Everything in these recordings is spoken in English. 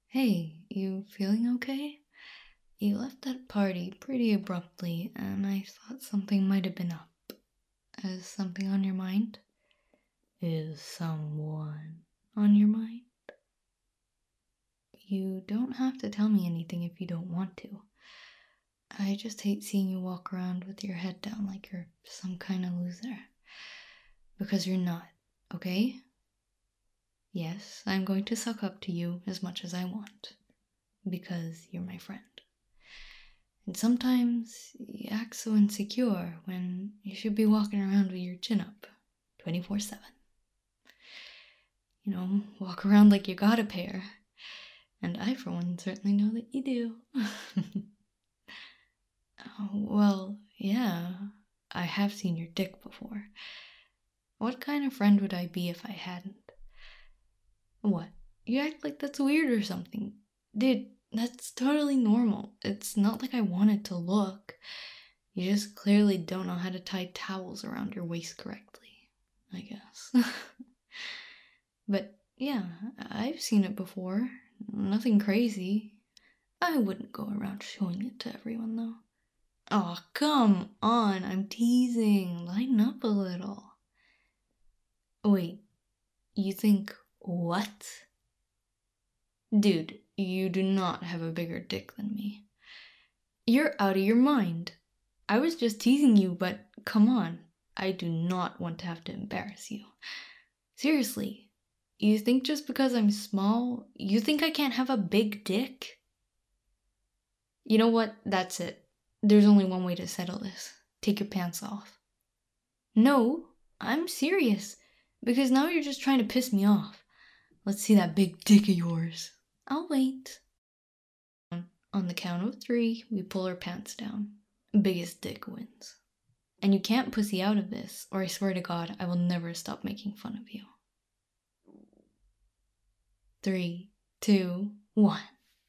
Hey, you feeling okay? You left that party pretty abruptly, and I thought something might have been up. Is something on your mind? Is someone on your mind? You don't have to tell me anything if you don't want to. I just hate seeing you walk around with your head down like you're some kind of loser. Because you're not, okay? Yes, I'm going to suck up to you as much as I want. Because you're my friend. And sometimes you act so insecure when you should be walking around with your chin up 24/7. Walk around like you got a pair. And I, for one, certainly know that you do. Oh, well, yeah, I have seen your dick before. What kind of friend would I be if I hadn't? What? You act like that's weird or something. Dude, that's totally normal. It's not like I want it to look. You just clearly don't know how to tie towels around your waist correctly, I guess. But yeah, I've seen it before. Nothing crazy. I wouldn't go around showing it to everyone, though. Oh, come on, I'm teasing. Lighten up a little. Wait, you think what? Dude, you do not have a bigger dick than me. You're out of your mind. I was just teasing you, but come on. I do not want to have to embarrass you. Seriously, you think just because I'm small, you think I can't have a big dick? You know what? That's it. There's only one way to settle this. Take your pants off. No, I'm serious. Because now you're just trying to piss me off. Let's see that big dick of yours. I'll wait. On the count of 3, we pull our pants down. Biggest dick wins. And you can't pussy out of this, or I swear to God, I will never stop making fun of you. 3, 2, 1.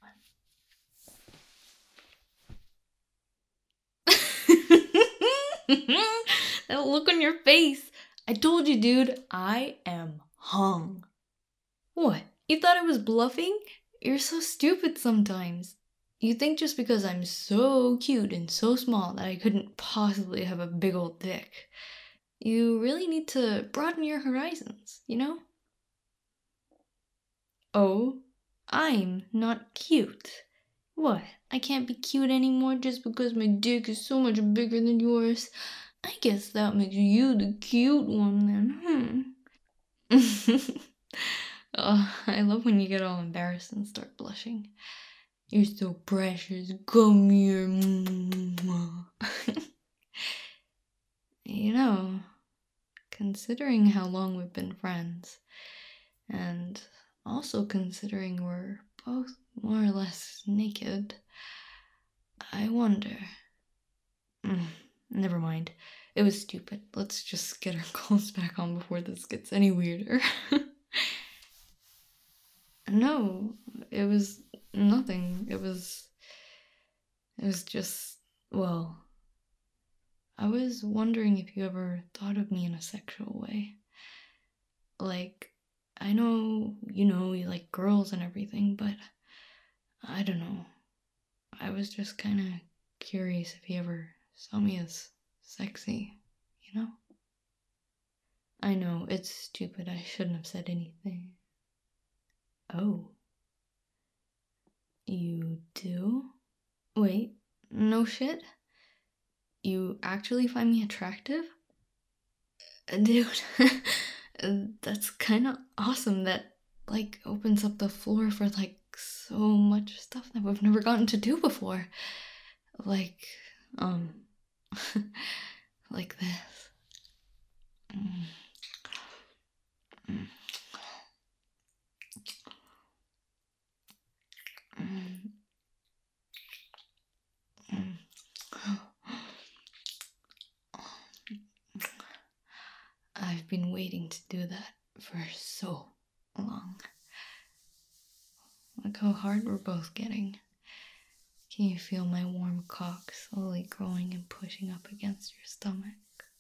That look on your face. I told you, dude, I am hung. What? You thought I was bluffing? You're so stupid sometimes. You think just because I'm so cute and so small that I couldn't possibly have a big old dick. You really need to broaden your horizons, you know? Oh, I'm not cute. What? I can't be cute anymore just because my dick is so much bigger than yours? I guess that makes you the cute one then, Oh, I love when you get all embarrassed and start blushing. You're so precious. Come here. You know, considering how long we've been friends, and also considering we're both more or less naked, I wonder. Never mind. It was stupid. Let's just get our clothes back on before this gets any weirder. No, it was nothing. It was just, well, I was wondering if you ever thought of me in a sexual way. Like, I know, you like girls and everything, but I don't know. I was just kind of curious if you ever saw me as sexy, you know? I know, it's stupid. I shouldn't have said anything. Oh. You do? Wait, no shit? You actually find me attractive? Dude, that's kind of awesome. That, like, opens up the floor for, like, so much stuff that we've never gotten to do before. Like, um, like this. Mm. Mm. Mm. Mm. I've been waiting to do that for so long. Look how hard we're both getting. Can you feel my warm cock slowly growing and pushing up against your stomach?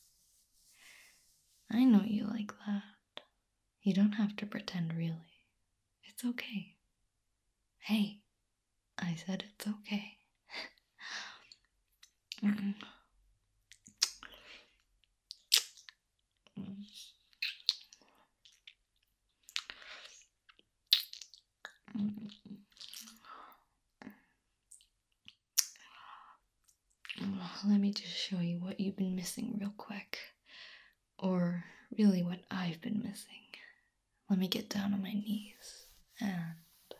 I know you like that. You don't have to pretend, really. It's okay. Hey, I said it's okay. Mm. Let me just show you what you've been missing real quick. Or really what I've been missing. Let me get down on my knees and...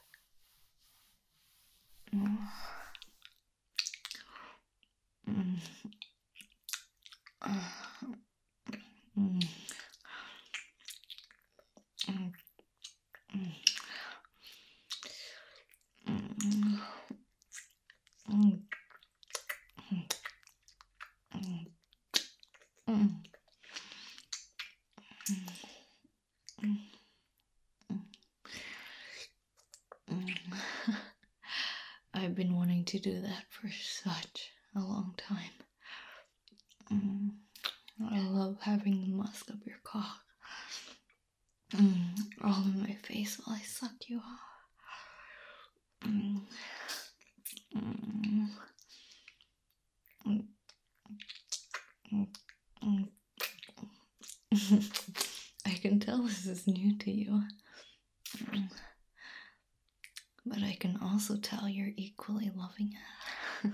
I've been wanting to do that for such a long time. I love having the musk of your cock all in my face while I suck you off. I can tell this is new to you. But I can also tell you're equally loving it.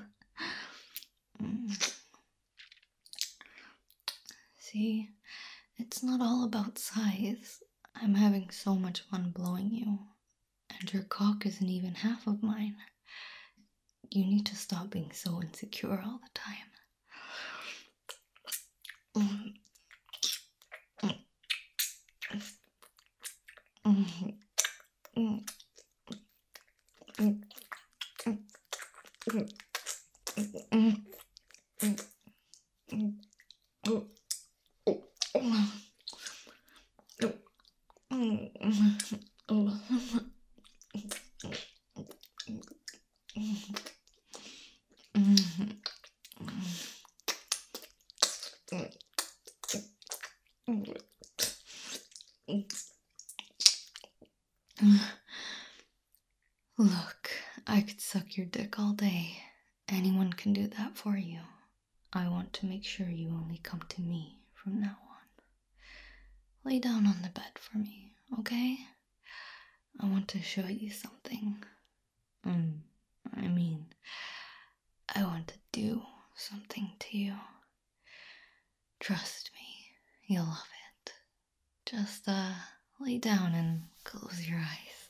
See, it's not all about size. I'm having so much fun blowing you, and your cock isn't even half of mine. You need to stop being so insecure all the time. Look, I could suck your dick all day. Anyone can do that for you. I want to make sure you only come to me from now on. Lay down on the bed for me, okay? I want to show you something. I want to do something to you. Trust me, you'll love it. Just, lay down and close your eyes.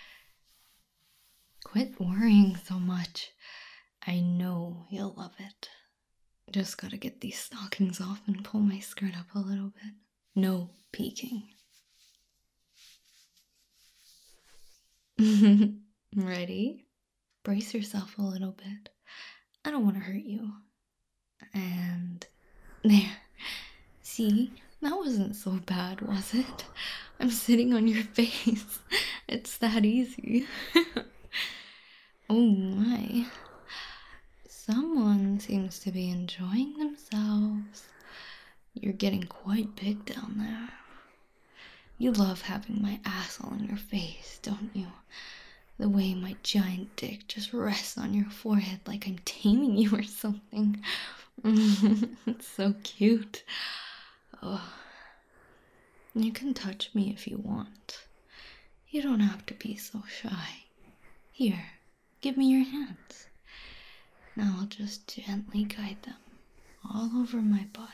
Quit worrying so much. I know you'll love it. Just gotta get these stockings off and pull my skirt up a little bit. No peeking. Ready? Brace yourself a little bit. I don't want to hurt you. And there. See? That wasn't so bad, was it? I'm sitting on your face. It's that easy. Oh my. Someone seems to be enjoying themselves. You're getting quite big down there. You love having my asshole on your face, don't you? The way my giant dick just rests on your forehead like I'm taming you or something. It's so cute. Oh. You can touch me if you want. You don't have to be so shy. Here, give me your hands. Now I'll just gently guide them all over my body.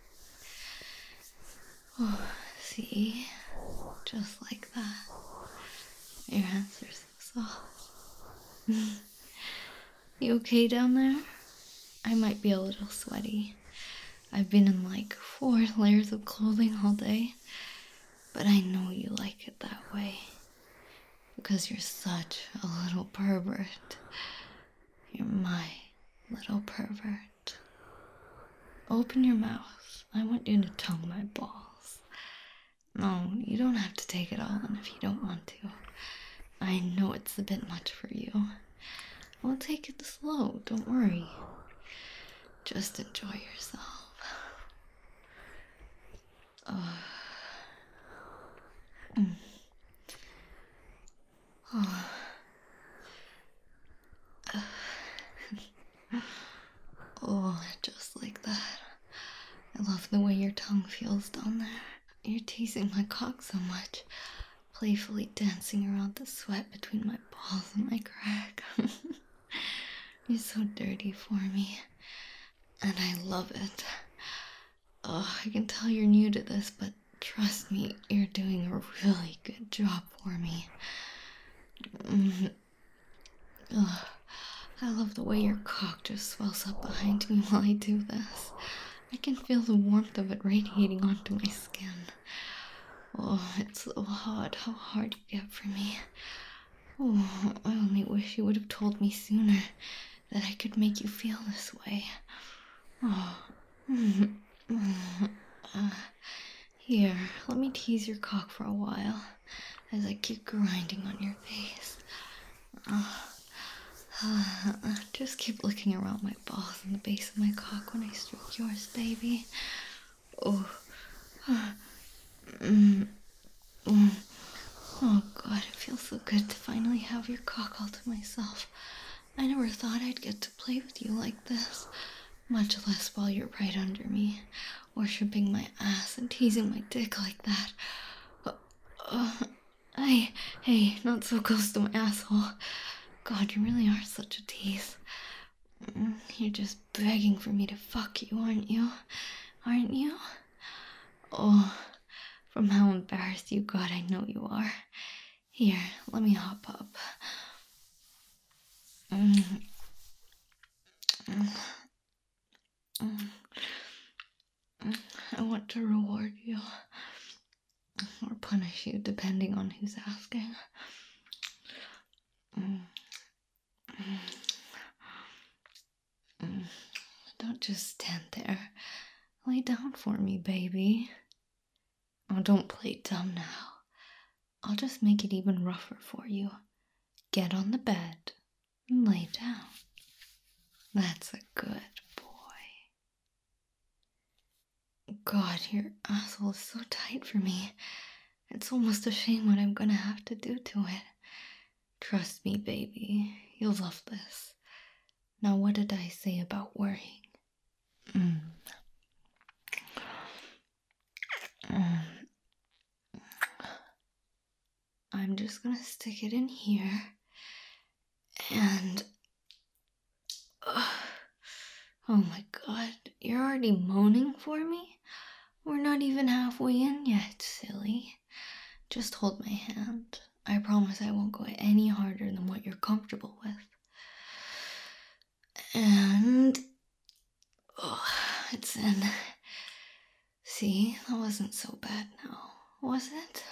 Oh, see? Just like that. Your hands are so soft. You okay down there? I might be a little sweaty. I've been in like 4 layers of clothing all day. But I know you like it that way. Because you're such a little pervert. You're my little pervert. Open your mouth. I want you to tongue my balls. No, you don't have to take it all in if you don't want to. I know it's a bit much for you. We'll take it slow, don't worry. Just enjoy yourself. Oh. Oh, just like that. I love the way your tongue feels down there. You're teasing my cock so much, playfully dancing around the sweat between my balls and my crack. You're so dirty for me, and I love it. Oh, I can tell you're new to this, but trust me, you're doing a really good job for me. Ugh, I love the way your cock just swells up behind me while I do this. I can feel the warmth of it radiating onto my skin. Oh, it's so hot how hard you get for me. Oh, I only wish you would have told me sooner that I could make you feel this way. Oh. Here, let me tease your cock for a while as I keep grinding on your face. Just keep looking around my balls and the base of my cock when I stroke yours, baby. Oh. Oh god, it feels so good to finally have your cock all to myself. I never thought I'd get to play with you like this, much less while you're right under me, worshipping my ass and teasing my dick like that. Hey, not so close to my asshole. God, you really are such a tease. You're just begging for me to fuck you, aren't you? Aren't you? Oh, from how embarrassed you got, I know you are. Here, let me hop up. I want to reward you. Or punish you, depending on who's asking. Don't just stand there. Lay down for me, baby. Oh, don't play dumb now. I'll just make it even rougher for you. Get on the bed and lay down. That's a good boy. God, your asshole is so tight for me. It's almost a shame what I'm gonna have to do to it. Trust me, baby. You'll love this. Now, what did I say about worrying? I'm just gonna stick it in here. And... oh my god, you're already moaning for me? We're not even halfway in yet, silly. Just hold my hand. I promise I won't go any harder than what you're comfortable with. And... oh, it's in. See, that wasn't so bad now, was it?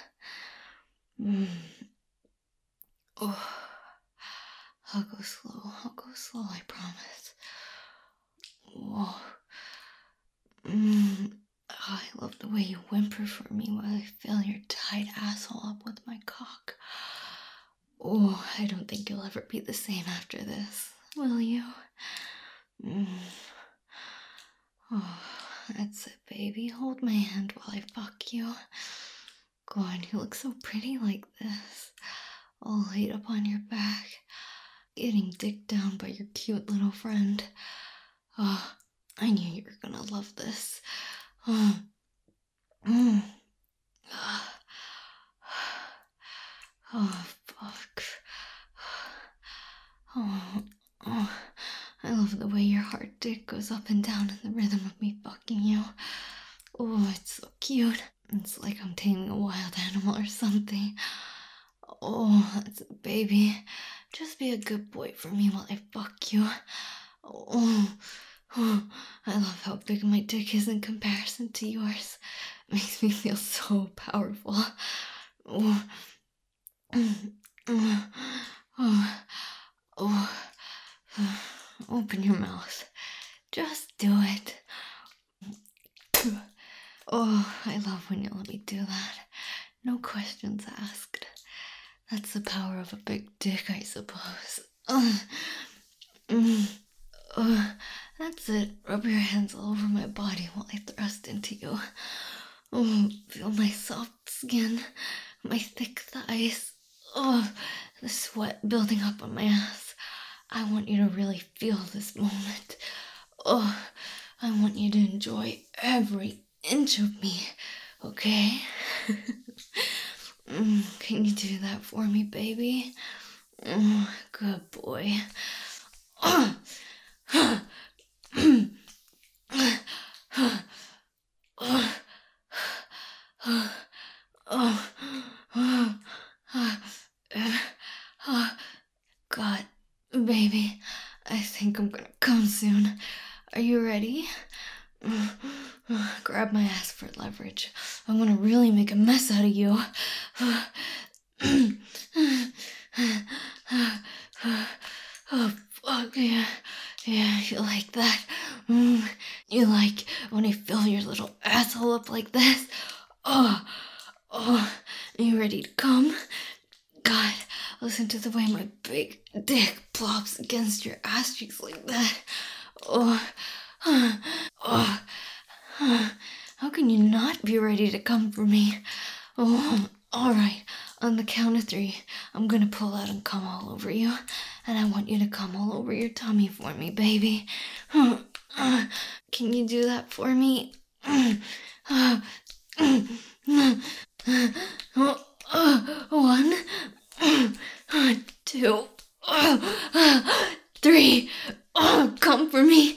Oh, I'll go slow, I promise. Whoa. Oh, I love the way you whimper for me while I fill your tight asshole up with my cock. Oh, I don't think you'll ever be the same after this, will you? Oh, that's it, baby. Hold my hand while I fuck you. God, you look so pretty like this. All laid up on your back, getting dicked down by your cute little friend. Oh, I knew you were gonna love this. Oh, fuck. Oh, I love the way your hard dick goes up and down in the rhythm of me fucking you. Oh, it's so cute. It's like I'm taming a wild animal or something. Oh, that's it, baby. Just be a good boy for me while I fuck you. Oh, I love how big my dick is in comparison to yours. It makes me feel so powerful. Oh, open your mouth. Just do it. Oh, I love when you let me do that. No questions asked. That's the power of a big dick, I suppose. That's it. Rub your hands all over my body while I thrust into you. Oh, feel my soft skin, my thick thighs. Oh, the sweat building up on my ass. I want you to really feel this moment. Oh, I want you to enjoy every inch of me, okay? Can you do that for me, baby? Good boy. God, baby, I think I'm gonna come soon. Are you ready? Grab my ass for leverage. I want to really make a mess out of you. Oh, fuck, yeah. Yeah, you like that? You like when I fill your little asshole up like this? Oh, you ready to come? God, listen to the way my big dick plops against your ass cheeks like that. Oh, how can you not be ready to come for me? Oh, alright, on the count of 3, I'm gonna pull out and come all over you. And I want you to come all over your tummy for me, baby. Can you do that for me? 1, 2, 3. Come for me.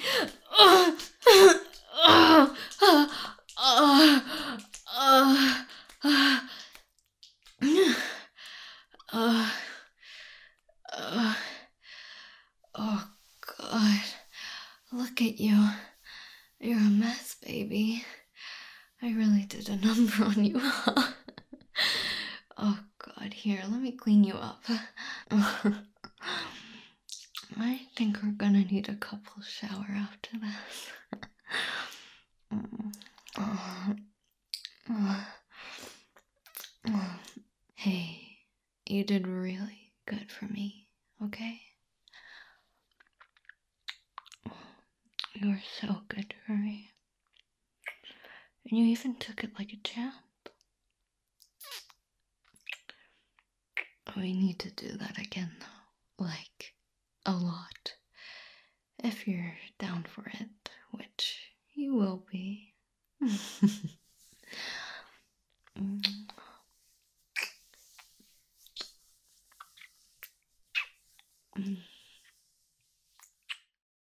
Oh, God. Look at you. You're a mess, baby. I really did a number on you. Oh, God. Here, let me clean you up. I think we're gonna need a couple shower after this. Hey, you did really good for me, okay? You were so good for me. And you even took it like a champ. We need to do that again, though. Like, a lot. If you're down for it, which you will be.